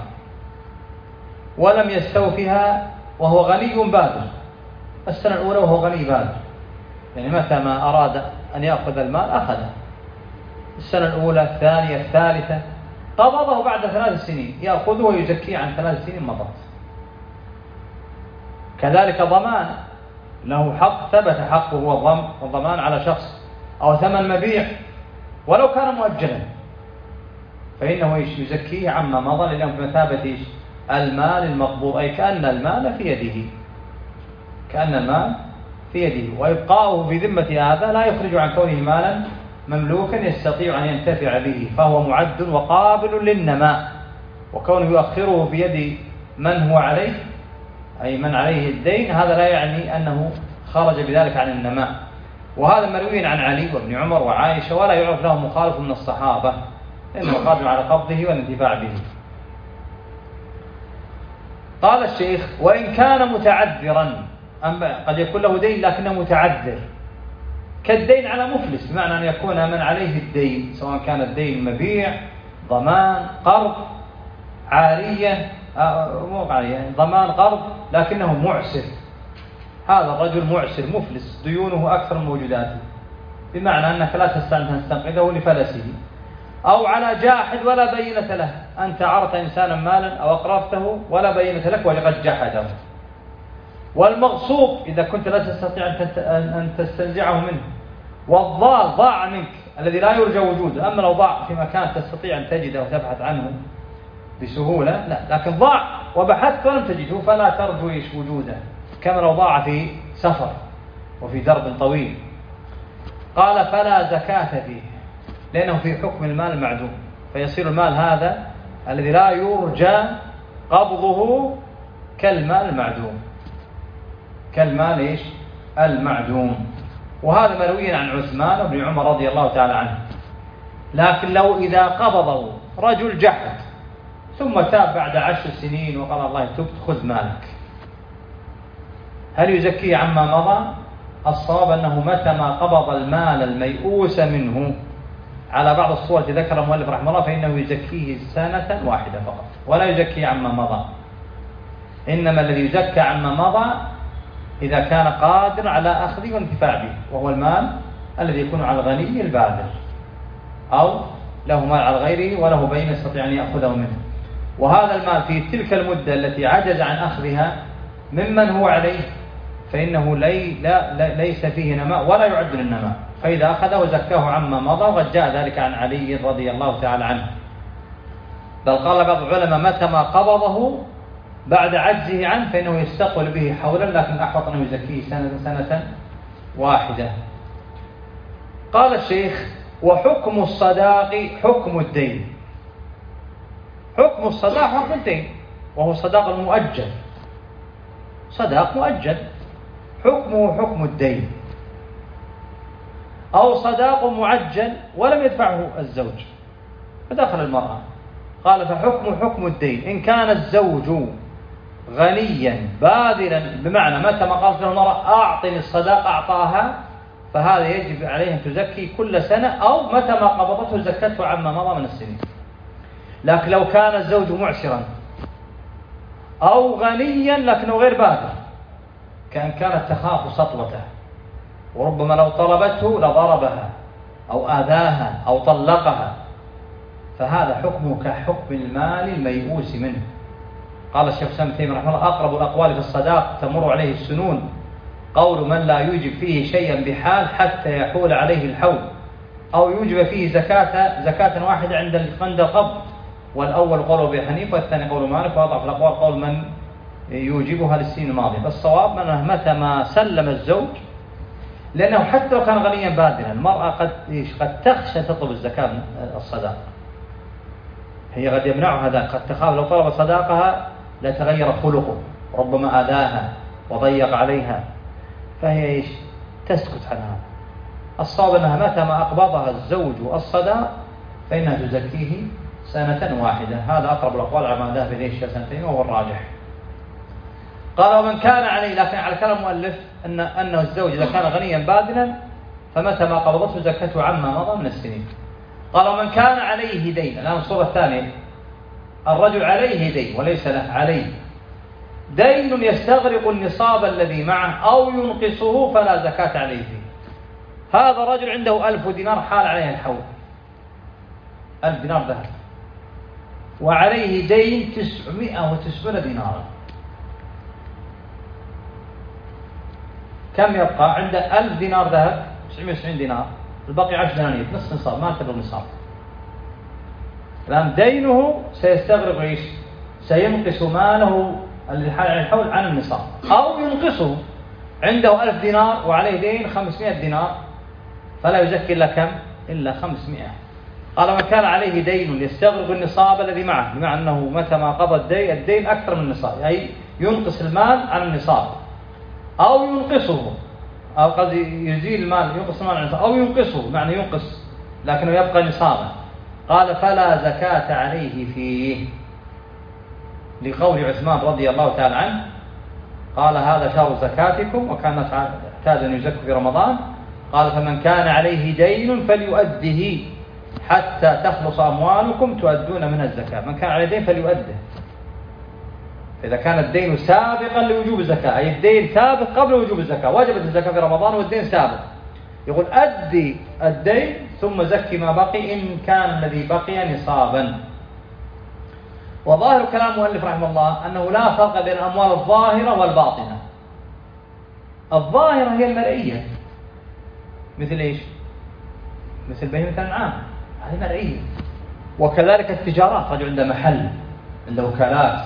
ولم يستوفها وهو غني باذل، السنة الأولى وهو غني باذل، يعني متى ما أراد أن يأخذ المال أخذه، السنة الأولى الثانية الثالثة، قبضه بعد 3 سنين يأخذه ويزكيه عن 3 سنين مضت. كذلك ضمان، له حق ثبت حقه والضمان على شخص أو ثمن مبيع ولو كان مؤجلا فإنه يزكيه عما مضى، لأنه بمثابة المال المقبوض، أي كأن المال في يده، كأن المال في يده، وإبقاؤه في ذمة هذا لا يخرج عن كونه مالا مملوكا يستطيع أن ينتفع به، فهو معد وقابل للنماء. وكونه يؤخره بيد من هو عليه، أي من عليه الدين، هذا لا يعني أنه خرج بذلك عن النماء. وهذا مروي عن علي وابن عمر وعائشة، ولا يعرف له مخالف من الصحابة، لأنه قادر على قبضه والانتفاع به. قال الشيخ وإن كان متعذرا، قد يكون له دين لكنه متعذر، كالدين على مفلس، بمعنى أن يكون من عليه الدين سواء كان الدين مبيع، ضمان، قرض، عارية، ضمان، قرض، لكنه معسر. هذا الرجل معسر مفلس، ديونه أكثر من موجوداته، بمعنى أنك لا تستطيع أن تستنقذه لفلسه، أو على جاحد ولا بينة له، أنت عرضت إنسانا مالا أو أقرضته ولا بينة لك وقد جحده. والمغصوب إذا كنت لا تستطيع أن تستنزعه منه. والضال ضاع منك الذي لا يرجى وجوده. أما لو ضاع في مكان تستطيع أن تجده وتبحث عنه بسهولة لا، لكن ضاع وبحثت ولم تجده فلا ترجو وجوده، كما لو ضاع في سفر وفي درب طويل. قال فلا زكاة فيه، لأنه في حكم المال المعدوم، فيصير المال هذا الذي لا يرجى قبضه كالمال المعدوم، كالمال إيش؟ المعدوم. وهذا مروي عن عثمان بن عمر رضي الله تعالى عنه. لكن لو إذا قبضه رجل جحد ثم تاب بعد 10 سنين وقال الله تبت خذ مالك، هل يزكيه عما مضى؟ الصواب أنه متى ما قبض المال الميؤوس منه على بعض الصور ذكر المؤلف رحمه الله فإنه يزكيه سنة واحدة فقط ولا يزكيه عما مضى. إنما الذي يزكى عما مضى إذا كان قادر على أخذه والانتفاع به، وهو المال الذي يكون على الغني البادر أو له مال على غيره وله بين يستطيع أن يأخذه منه. وهذا المال في تلك المدة التي عجز عن أخذها ممن هو عليه فإنه ليس فيه نماء ولا يعد للنماء، فإذا أخذه زكاه عما مضى. وقد جاء ذلك عن علي رضي الله تعالى عنه، بل قال بعض العلماء متى ما قبضه بعد عجزه عنه فإنه يستقبل به حولا، لكن الأحوط أنه يزكيه سنة واحدة. قال الشيخ وحكم الصداق حكم الدين. حكم الصداق حكم الدين، وهو الصداق المؤجل، صداق مؤجل، حكمه حكم الدين. أو صداق معجل ولم يدفعه الزوج فدخل المرأة، قال فحكم حكم الدين. إن كان الزوج غنيا باذلا، بمعنى متى ما قالت له المرأة أعطني الصداق أعطاها، فهذا يجب عليه أن تزكي كل سنة، أو متى ما قبضته زكته عما مضى من السنين. لكن لو كان الزوج معسرا أو غنيا لكنه غير باذل، كانت تخاف سطوته وربما لو طلبته لضربها أو آذاها أو طلقها، فهذا حكمه كحكم المال الميؤوس منه. قال الشيخ سامي تيمية رحمه الله أقرب الأقوال في الصداق تمر عليه السنون قول من لا يوجب فيه شيئا بحال حتى يحول عليه الحول، أو يوجب فيه زكاة واحدة عند القبض. والأول قول أبي حنيفة والثاني قول مالك، وأضعف الأقوال قول من يوجبها للسنين الماضية. فالصواب أنه متى ما سلم الزوج، لأنه حتى لو كان غنيا باذلا المرأة قد تخشى تطلب الزكاة من الصداق، هي قد يمنعها ذلك، قد تخاف لو طلب صداقها لتغير خلقه، ربما آذاها وضيق عليها، فهي تسكت عن هذا. الصواب أنها متى ما أقبضها الزوج الصداق فإنها تزكيه سنة واحدة. هذا أقرب الأقوال على ما ذهب إليه الشيخ سنتين وهو الراجح. قال ومن كان عليه، لكن على كلام المؤلف أنه الزوج إذا كان غنيا باذلا فمتى ما قبضته زكته عما مضى من السنين. قال ومن كان عليه دين، الآن الصورة الثانية، الرجل عليه دين وليس له، عليه دين يستغرق النصاب الذي معه أو ينقصه فلا زكاة عليه فيه. هذا رجل عنده 1000 دينار حال عليه الحول، 1000 دينار ذهب، وعليه دين 990 دينارا. كم يبقى عنده؟ 1000 دينار ذهب، 990 دينار، البقي 10 دنانير، نصف نصاب، ما انتبه النصاب. الآن دينه سيستغرق ايش؟ سينقص ماله الذي حال عليه الحول عن النصاب، أو ينقصه. عنده 1000 دينار وعليه دين 500 دينار فلا يزكي إلا كم؟ إلا 500. قال من كان عليه دين يستغرق النصاب الذي معه، بمعنى أنه متى ما قضى الدين أكثر من النصاب، أي ينقص المال عن النصاب، أو ينقصه، أو قد يزيل المال ينقص المال عن النصاب، أو ينقصه معنى ينقص لكنه يبقى نصابا. قال فلا زكاة عليه فيه، لقول عثمان رضي الله تعالى عنه قال هذا شهر زكاتكم وكان اعتاد أن يزكوا في رمضان. قال فمن كان عليه دين فليؤده حتى تخلص أموالكم تؤدون منها الزكاة. من كان عليه دين فليؤده، إذا كان الدين سابقا لوجوب الزكاة، أي الدين سابق قبل وجوب الزكاة، وجبت الزكاة في رمضان والدين سابق، يقول أدي الدين ثم زكي ما بقي إن كان الذي بقي نصابا. وظاهر كلام المؤلف رحمه الله أنه لا فرق بين الأموال الظاهرة والباطنة. الظاهرة هي المرئية، مثل إيش؟ مثل بهيمة الأنعام، هذه مرئية. وكذلك التجارات، رجل عنده محل، عنده وكالات،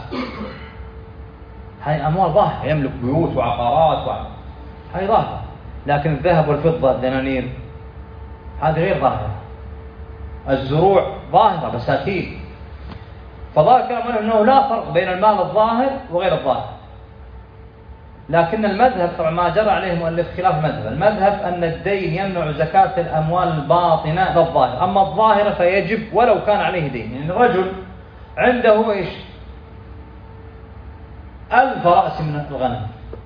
هذه أموال ظاهرة، يملك بيوت وعقارات هذه ظاهرة. لكن الذهب والفضة الدنانير هذه غير ظاهرة. الزروع ظاهرة، بساتين. فظاهر كلام أنه لا فرق بين المال الظاهر وغير الظاهر. لكن المذهب طبعا ما جرى عليه مؤلف خلاف المذهب أن الدين يمنع زكاة الأموال الباطنة للظاهر، أما الظاهرة فيجب ولو كان عليه دين. يعني الرجل عنده إيش؟ 1000 رأس من الغنم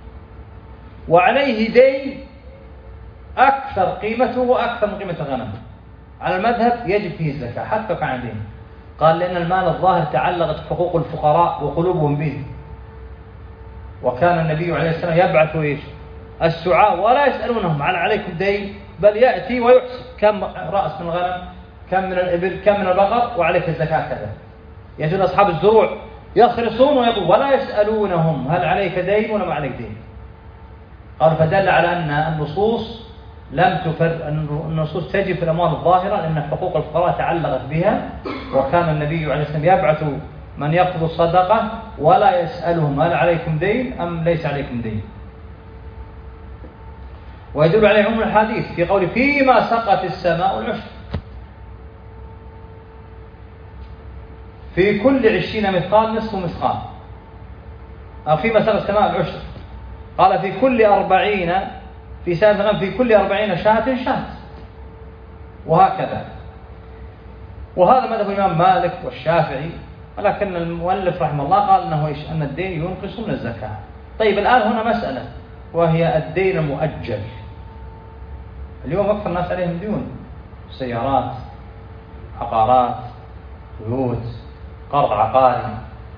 وعليه دين أكثر قيمته وأكثر من قيمة الغنم، على المذهب يجب فيه الزكاة حتى كان دين. قال لأن المال الظاهر تعلقت حقوق الفقراء وقلوبهم به، وكان النبي عليه السلام يبعث إيش؟ السعاة ولا يسألونهم هل عليكم دين، بل يأتي ويحسب كم رأس من الغنم، كم من الإبل، كم من البقر، وعليك الزكاة كذا. يجون أصحاب الزروع يخرصون ويقول ولا يسألونهم هل عليك دين ولا ما عليك دين. قال فدل على أن النصوص لم تفر، النصوص تجب في الأموال الظاهرة لأن حقوق الفقراء تعلقت بها، وكان النبي عليه السلام يبعث من يقضي الصدقة ولا يسألهم هل عليكم دين أم ليس عليكم دين. ويدل عليه عموم الحديث في قوله فيما سقت السماء العشر، في كل 20 مثقال نصف مثقال، أو فيما سقت السماء العشر. قال في كل 40 في سنة في كل 40 شاة شاة، وهكذا. وهذا مذهب الإمام مالك والشافعي، ولكن المؤلف رحمه الله قال أنه إيش؟ أن الدين ينقص من الزكاة. طيب الآن هنا مسألة، وهي الدين المؤجل. اليوم أكثر الناس عليهم ديون، سيارات، عقارات، بيوت، قرض عقاري.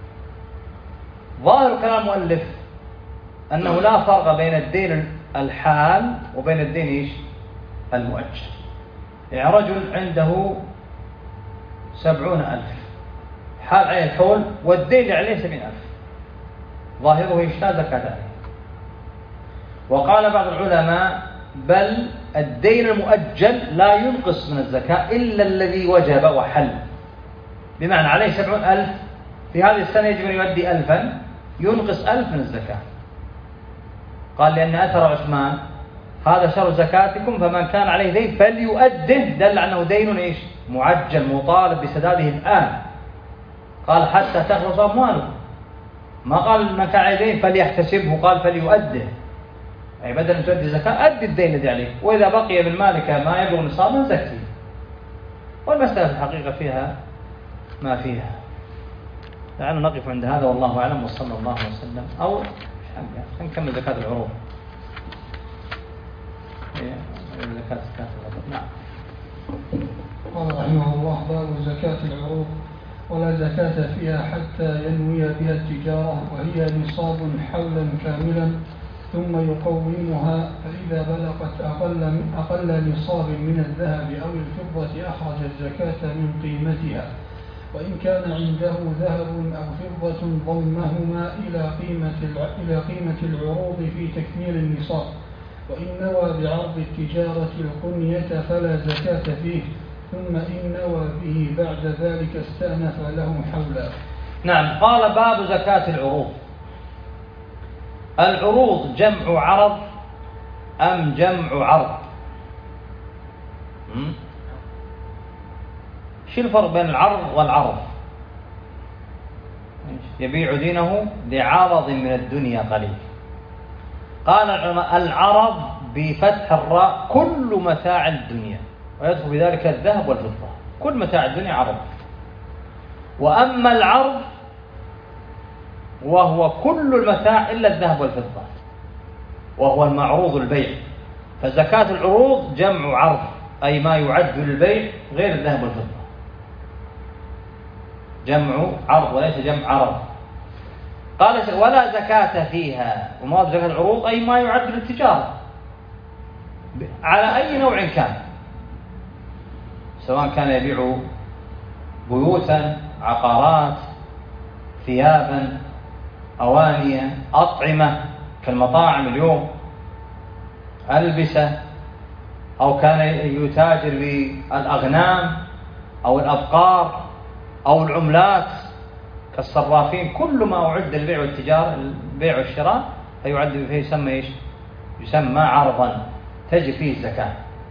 ظاهر كلام المؤلف أنه لا فرق بين الدين الحال وبين الدين إيش؟ المؤجل. يعني رجل عنده 70,000 حال عليه الحول والدين عليه 70,000، ظاهره إيش؟ لا زكاة عليه. وقال بعض العلماء بل الدين المؤجل لا ينقص من الزكاة إلا الذي وجب وحل، بمعنى عليه 70,000 في هذه السنة يجب أن يؤدي 1000، ينقص 1000 من الزكاة. قال لأن أثر عثمان هذا شهر زكاتكم فمن كان عليه دين فليؤده، دل أنه دين إيش؟ معجل مطالب بسداده الآن. قال حتى تخلص أمواله، ما قال من كان عليه دين فليحتسبه، قال فليؤده، أي بدل أن تؤدي زكاة أدي الدين الذي عليك، وإذا بقي من مالك ما يبلغ نصابا زكي. والمسألة في الحقيقة فيها ما فيها. لعلنا نقف عند هذا والله أعلم، وصلى الله وسلم. أو نكمل زكاة العروض. زكاة العروض. نعم. قال رحمه الله باب زكاة العروض ولا زكاة فيها حتى ينوي بها التجارة، وهي نصاب حولا كاملا ثم يقومها، فإذا بلغت أقل نصاب من الذهب أو الفضة أخرج الزكاة من قيمتها، وإن كان عنده ذهب أو فضة ضمهما إلى قيمة العروض في تكميل النصاب، وإن نوى بعرض التجارة القنية فلا زكاة فيه، ثم إن نوى به بعد ذلك استأنف له حولا. نعم. قال باب زكاة العروض. العروض جمع عرض أم جمع عرض؟ شو الفرق بين العرض والعرض؟ يبيع دينه لعرض من الدنيا قليل. قال العلماء العرض بفتح الراء كل متاع الدنيا، ويدخل بذلك الذهب والفضة، كل متاع الدنيا عرض. وأما العرض وهو كل المتاع إلا الذهب والفضة، وهو المعروض البيع. فزكاة العروض جمع عرض، أي ما يعد للبيع غير الذهب والفضة، جمع عرض وليس جمع عرض. قال ولا زكاة فيها، ومراد زكاة العروض أي ما يعد للتجارة، على أي نوع كان، سواء كان يبيع بيوتا، عقارات، ثيابا، أوانية، أطعمة كالمطاعم اليوم، ألبسة، أو كان يتاجر بالأغنام أو الأبقار أو العملات كالصرافين. كل ما أعد البيع والتجارة، البيع والشراء، فيعد فيه يسمى إيش؟ يسمى عرضا تجي فيه الزكاة،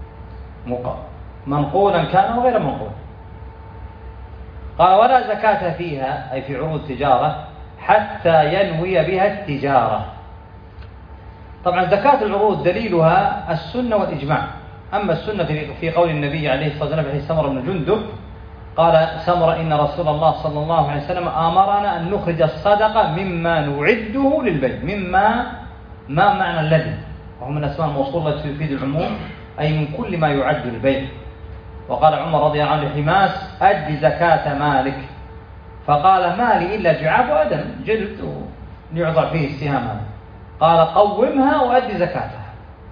منقولا كان أو غير منقول. قال ولا زكاة فيها، أي في عروض التجارة، حتى ينوي بها التجارة. طبعا زكاة العروض دليلها السنة والإجماع. أما السنة في قول النبي عليه الصلاة والسلام في حديث سمرة بن جندب، قال سمرة إن رسول الله صلى الله عليه وسلم أمرنا أن نخرج الصدقة مما نعده للبيع. ما معنى الذي، وهو من الأسماء الموصولة التي تفيد العموم، أي من كل ما يعد للبيع. وقال عمر رضي الله عنه لحماس أد زكاة مالك، فقال مالي إلا جعاب وأدم، جلد يعضع فيه السهام. قال قومها وأد زكاتها،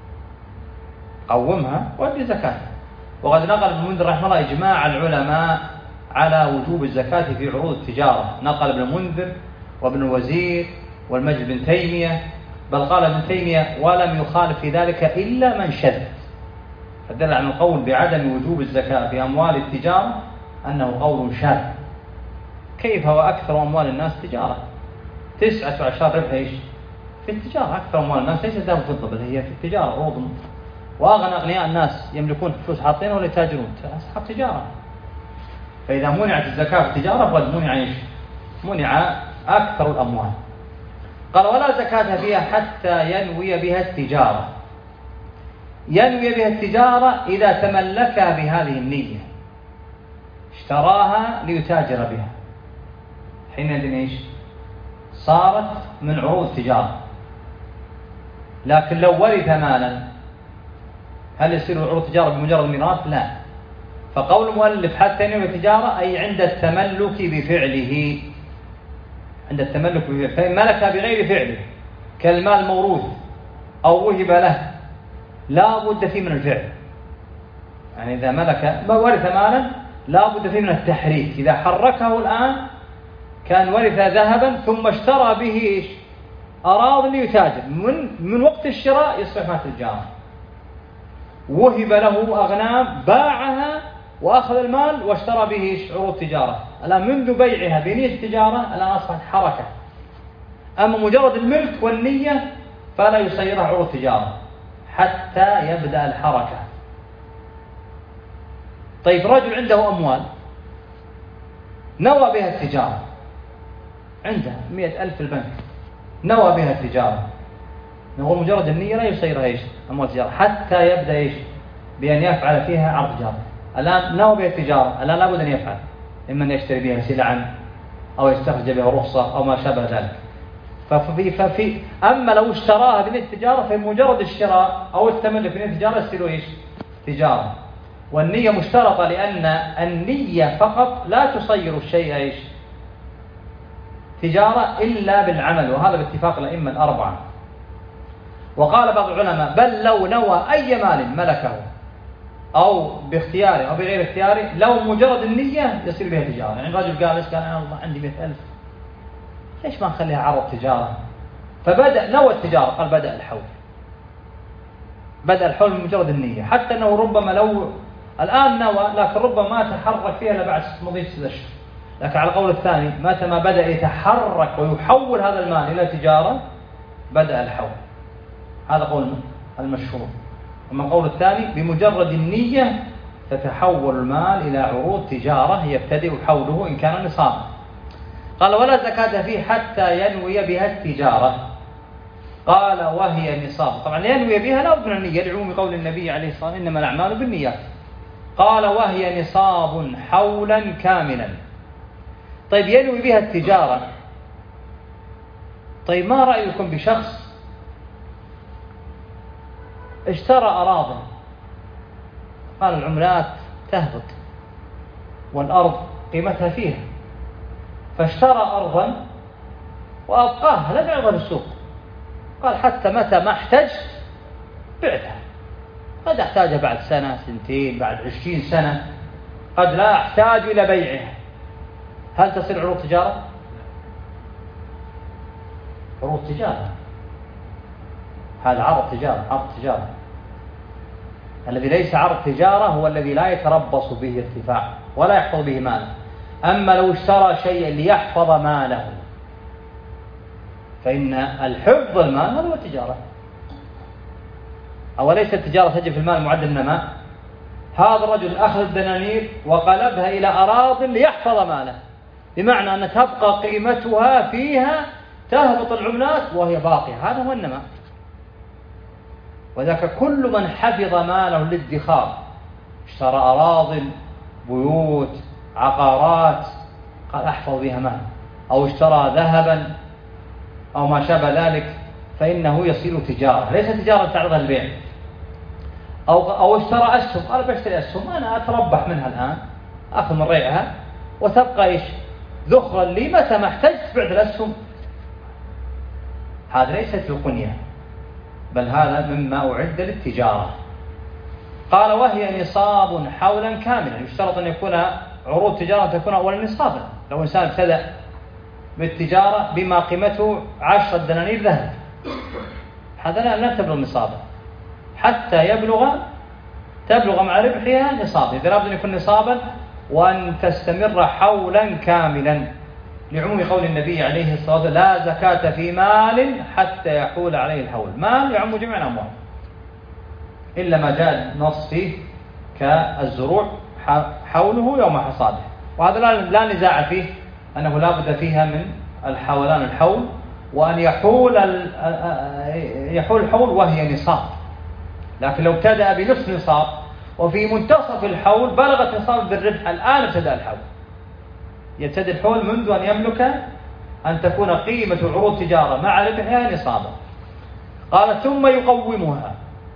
قومها وأد زكاتها. وقد نقل ابن المنذر رحمه الله إجماع العلماء على وجوب الزكاة في عروض التجارة. نقل ابن المنذر وابن الوزير والمجد بن تيمية، بل قال ابن تيمية ولم يخالف في ذلك إلا من شذ، فدل عن القول بعدم وجوب الزكاة في أموال التجارة أنه قول شاذ. كيف هو أكثر أموال الناس تجارة؟ 19 ربح إيش؟ في التجارة. أكثر أموال الناس ليست ذهب وفضة، بل هي في التجارة عروض. وأغنى أغنياء الناس يملكون فلوس حاطينها ولا يتاجرون؟ أصحاب تجارة. فإذا منعت الزكاة في التجارة فقد منع إيش؟ منع أكثر الأموال. قال ولا زكاة فيها حتى ينوي بها التجارة. ينوي بها التجارة إذا تملكها بهذه النية، اشتراها ليتاجر بها، حينئذ إيش؟ صارت من عروض التجارة. لكن لو ورث مالا هل يصير عروض التجارة بمجرد ميراث؟ لا. فقول المؤلف حتى ينوي التجارة أي عند التملك بفعله، عند التملك بفعله. فإن ملكها بغير فعله كالمال الموروث أو وهب له لا بد فيه من الفعل. يعني إذا ورث مالا لا بد فيه من التحريك. إذا حركه الآن كان ورث ذهبا ثم اشترى به إيش؟ أراض ليتاجر، من وقت الشراء يصبح مال تجارة. وهب له أغنام باعها وأخذ المال واشترى به إيش؟ عروض تجارة. الآن منذ بيعها بنية التجارة الآن أصبحت حركة. أما مجرد الملك والنية فلا يصيرها عروض تجارة حتى يبدأ الحركة. طيب رجل عنده أموال نوى بها التجارة، عنده 100,000 في البنك نوى بها التجارة، نقول مجرد النية لا يصيرها إيش؟ أموال تجارة حتى يبدأ إيش؟ بأن يفعل فيها عرض تجارة. الآن نوى بها التجارة، الآن لابد أن يفعل، إما أن يشتري بها سلعا أو يستخرج بها رخصة أو ما شابه ذلك. أما لو اشتراها بنية التجارة فمجرد الشراء أو التملك بنية التجارة يصير إيش؟ تجارة. والنية مشترطة لأن النية فقط لا تصير الشيء إيش؟ تجارة إلا بالعمل، وهذا باتفاق الأئمة الأربعة. وقال بعض العلماء بل لو نوى أي مال ملكه أو باختياره أو بغير اختياره لو مجرد النية يصير بها تجارة. يعني رجل قال أنا والله عندي 100,000 ليش ما نخليها عرض تجارة؟ فبدأ نوى التجارة، قال بدأ الحول من مجرد النية، حتى أنه ربما لو الآن نوى لكن ربما ما تحرك فيها إلا بعد مضي 6 أشهر. لكن على القول الثاني متى ما بدأ يتحرك ويحول هذا المال إلى تجارة بدأ الحول. هذا قول المشهور. أما القول الثاني بمجرد النية تتحول المال إلى عروض تجارة يبتدئ حوله إن كان نصابا. قال ولا زكاة فيه حتى ينوي بها التجارة. قال وهي نصاب. طبعا ينوي بها لا بد من النية لعموم قول النبي عليه الصلاة والسلام إنما الأعمال بالنيات. قال وهي نصاب حولا كاملا. طيب ينوي بها التجارة. طيب ما رأيكم بشخص اشترى أراضي، قال العملات تهبط والأرض قيمتها فيها، فاشترى أرضا وأبقاها لم يعرضها بالسوق، قال حتى متى ما احتجت بعتها. قد أحتاجها بعد سنة سنتين بعد 20 سنة، قد لا أحتاج إلى بيعها. هل تصير عروض تجارة؟ عروض تجارة، هذا عرض تجارة. عرض تجارة الذي ليس عرض تجارة هو الذي لا يتربص به ارتفاع ولا يحفظ به ماله. أما لو اشترى شيئا ليحفظ ماله فإن الحفظ المال هذا هو التجارة. أوليس التجارة تجري في المال معدل النماء؟ هذا الرجل أخذ الدنانير وقلبها إلى أراض ليحفظ ماله، بمعنى أن تبقى قيمتها فيها، تهبط العملات وهي باقية. هذا هو النماء. وذاك كل من حفظ ماله للادخار، اشترى أراضٍ بيوت عقارات قال أحفظ بها مال، أو اشترى ذهبا أو ما شابه ذلك، فإنه يصير تجارة، ليس تجارة تعرضها البيع. أو اشترى أسهم قال بشتري أسهم أنا أتربح منها الآن، أخذ من ريعها وتبقى إيش ذخرا لي متى ما احتجت بعد الأسهم. هذا ليست القنية، بل هذا مما أعد للتجارة. قال وهي نصاب حولا كاملا. يشترط أن يكون عروض تجارة تكون أولا نصابا. لو إنسان ابتدأ بالتجارة بما قيمته 10 دنانير ذهب، هذا لا تبلغ نصابا حتى تبلغ مع ربحها نصابا. إذا لابد أن يكون نصابا وأن تستمر حولا كاملا، لعموم قول النبي عليه الصلاة والسلام لا زكاة في مال حتى يحول عليه الحول. مال يعم جميع الأموال إلا ما جاء النص فيه كالزروع حوله يوم حصاده، وهذا لا نزاع فيه أنه لا بد فيها من الحولان الحول، وأن يحول الحول وهي نصاب. لكن لو ابتدأ بنصف نصاب وفي منتصف الحول بلغت نصاب بالربح، الآن ابتدأ الحول. يبتدئ الحول منذ أن يملك أن تكون قيمة عروض تجارة مع ربحها نصابا. قال ثم يقومها،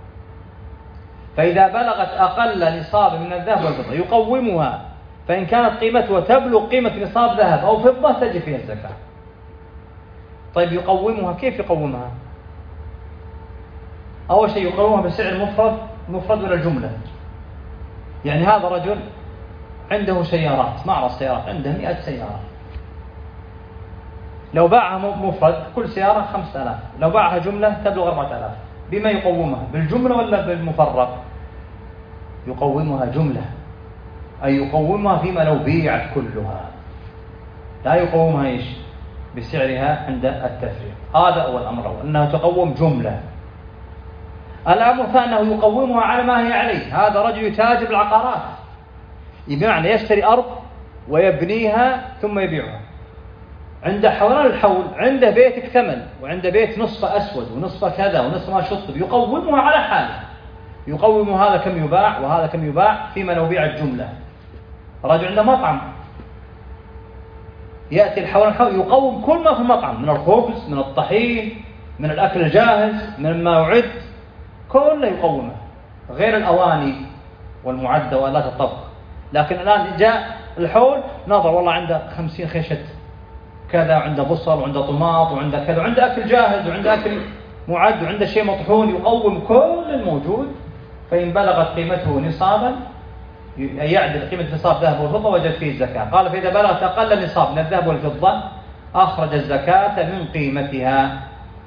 فإذا بلغت أقل نصاب من الذهب والفضة يقومها، فإن كانت قيمتها تبلغ قيمة نصاب ذهب أو فضة تجب فيها الزكاة. طيب يقومها، كيف يقومها؟ أول شيء يقومها بسعر مفرد ولا الجملة. يعني هذا رجل عنده سيارات، معرض سيارات، عنده 100 سيارة، لو باعها مفرد كل سيارة 5000، لو باعها جملة تبلغ 4000. بما يقومها؟ بالجملة ولا بالمفرق؟ يقومها جملة، أي يقومها فيما لو بيعت كلها، لا يقومها إيش بسعرها عند التفريق. هذا أول أمر، أنها تقوم جملة. الأمر الثاني أنه يقومها على ما هي عليه. هذا رجل يتاجر بالعقارات، بمعنى يشتري أرض ويبنيها ثم يبيعها. عنده حولان الحول، عنده بيت اكتمل وعنده بيت نصفه أسود ونصفه كذا ونصفه ما شطب، يقومها على حاله. يقوم هذا كم يباع وهذا كم يباع فيما لو بيع الجملة. رجل عنده مطعم، يأتي الحولان الحول يقوم كل ما في المطعم من الخبز من الطحين من الأكل الجاهز من ما يعد، كله يقومه، غير الأواني والمعدة وآلات الطبخ. لكن الآن جاء الحول نظر والله عنده 50 خيشة كذا، عنده بصل وعنده طماط وعنده كذا، وعنده أكل جاهز وعنده أكل معد وعنده شيء مطحون، يقوم كل الموجود. فإن بلغت قيمته نصابا يعدل قيمة نصاب ذهب والفضة وجد فيه الزكاة. قال فإذا بلغت أقل نصاب من الذهب والفضة أخرج الزكاة من قيمتها.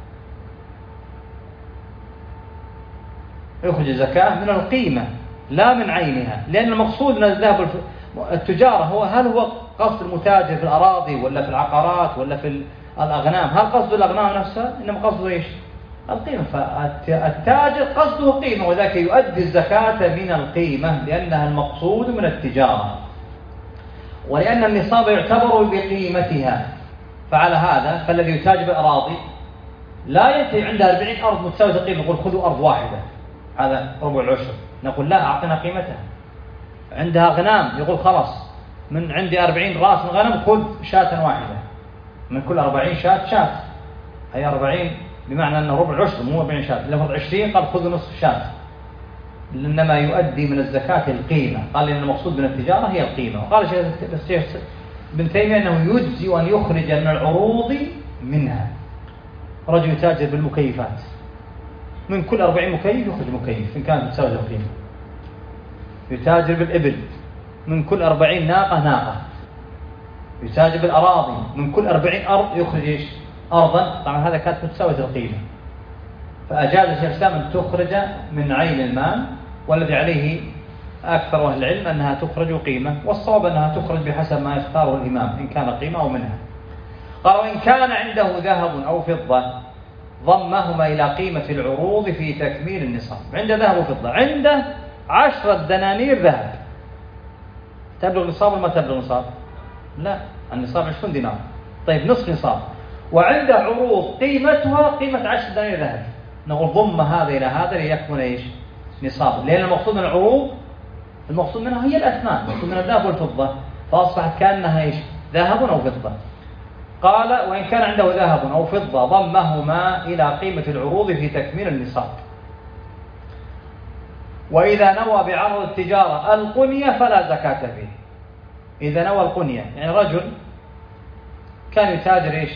يخرج الزكاة من القيمة لا من عينها، لأن المقصود من الذهب التجارة هو هل هو قصد المتاجر في الأراضي ولا في العقارات ولا في الأغنام؟ هل قصد الأغنام نفسها؟ إنما قصده إيش؟ القيمة. فالتاجر قصده قيمة، وذاك يؤدي الزكاة من القيمة لأنها المقصود من التجارة، ولأن النصاب يعتبر بقيمتها. فعلى هذا فالذي يتاجر بالأراضي لا يأتي عنده 40 أرض متساوية القيمة يقول خذوا أرض واحدة هذا ربع العشر، نقول لا أعطنا قيمتها. عندها غنام يقول خلاص من عندي 40 رأس من غنم خذ شاة واحدة، من كل 40 شاة هي 40 بمعنى أنه ربع العشر مو 40 شاة. لفظ 20 قال خذ نصف شاة، إنما يؤدي من الزكاة القيمة. قال إن المقصود من التجارة هي القيمة. وقال الشيخ ابن تيمية أنه يجزي أن يخرج من العروض منها. رجل يتاجر بالمكيفات من كل 40 مكيف يخرج مكيف إن كانت تساوي القيمة. يتاجر بالإبل، من كل 40 ناقة ناقة. يتاجر بالأراضي، من كل 40 أرض يخرج إيش؟ أرضا. طبعا هذا كانت متساوية القيمة، فأجاز الشيخ الإسلام أن تخرج من عين المال، والذي عليه أكثر أهل العلم أنها تخرج قيمة، والصواب أنها تخرج بحسب ما يختاره الإمام إن كان قيمة أو منها. قال وإن كان عنده ذهب أو فضة ضمهما إلى قيمة العروض في تكميل النصاب. عنده ذهب وفضة، عنده 10 دنانير ذهب. تبلغ نصاب ولا ما تبلغ نصاب؟ لا، النصاب 20 دينار. طيب نصف نصاب، وعنده عروض قيمتها قيمة 10 دنانير ذهب، نقول ضم هذا إلى هذا ليكمل إيش؟ نصاب. لأن المقصود من العروض، المقصود منها هي الأثمان، المقصود من الذهب والفضة، فأصبحت كأنها إيش؟ ذهب أو فضة. قال وإن كان عنده ذهب أو فضة ضمهما إلى قيمة العروض في تكميل النصاب. وإذا نوى بعرض التجارة القنية فلا زكاة فيه. إذا نوى القنية، يعني رجل كان يتاجر إيش؟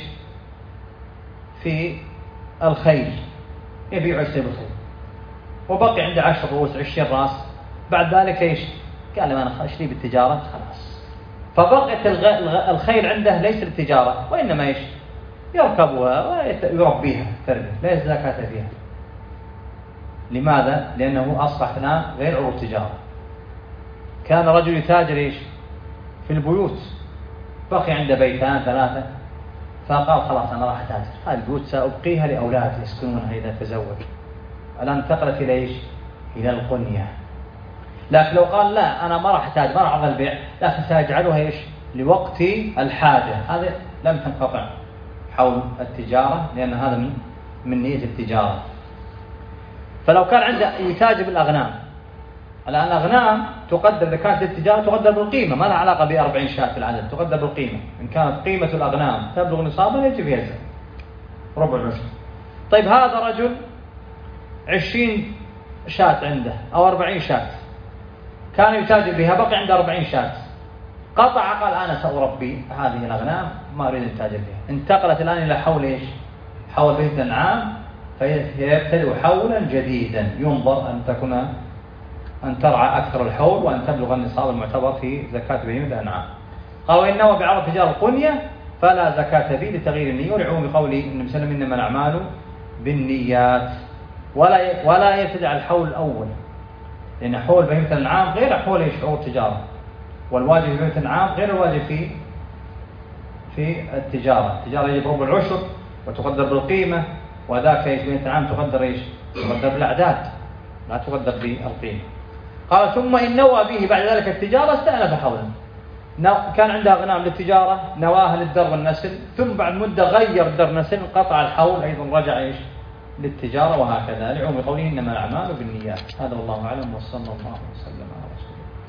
في الخيل، يبيع ويشتري بالخيل، وبقي عنده 10 رؤوس 20 رأس. بعد ذلك إيش؟ قال لما أنا أشتري بالتجارة خلاص، فبقيت الخيل عنده ليس للتجارة وإنما إيش؟ يركبها ويربيها تربية، لا زكاة فيها. لماذا؟ لأنه أصبح الآن غير عروض تجارة. كان رجل يتاجر إيش؟ في البيوت، بقي عنده بيتان 3، فقال خلاص أنا راح أتاجر، هذه البيوت سأبقيها لأولادي يسكنونها إذا تزوج. الآن انتقلت إلى إيش؟ إلى القنية. لكن لو قال لا أنا ما راح أتاجر، ما راح أعمل البيع، لكن سأجعلها إيش؟ لوقت الحاجة، هذا لم تنقطع حول التجارة، لأن هذا من نية التجارة. فلو كان عنده يتاجر بالأغنام، الآن الأغنام تقدر إذا كانت التجارة تقدر بالقيمة، ما لها علاقة ب40 شاة في العدد، تقدر بالقيمة. إن كانت قيمة الأغنام تبلغ نصابا يجب فيها الزكاة، ربع العشر. طيب هذا رجل 20 شاة عنده أو 40 شاة، كان يتاجر بها، بقي عنده 40 شاة، قطع قال أنا سأربي هذه الأغنام ما أريد التاجر بها. انتقلت الآن إلى حول إيش؟ حول بيت الأنعام، فيبتدئ حولا جديدا، ينظر أن ترعى أكثر الحول وأن تبلغ النصاب المعتبر في زكاة بهيمة الأنعام. قال وإن نوى بعرض تجارة القنية فلا زكاة فيه لتغيير النية، ولعموم قوله النبي صلى الله عليه وسلم إنما الأعمال بالنيات. ولا يبتدع الحول الأول، لأن حول بهيمة الأنعام غير حول إيش؟ عروض التجارة، والواجب في بهيمة الأنعام غير الواجب في التجارة. التجارة يجب ربع العشر وتقدر بالقيمة، وذاك إيش؟ بهيمة الأنعام تقدر إيش؟ تقدر بالأعداد، لا تقدر بالقيمة. قال ثم إن نوى به بعد ذلك التجارة استأنف حولا. كان عنده أغنام للتجارة، نواها للدر والنسل، ثم بعد مدة غير الدر والنسل، قطع الحول، أيضا رجع إيش؟ للتجارة، وهكذا لعموم قوله إنما الأعمال بالنيات. هذا والله أعلم، وصلى الله وسلم على رسوله.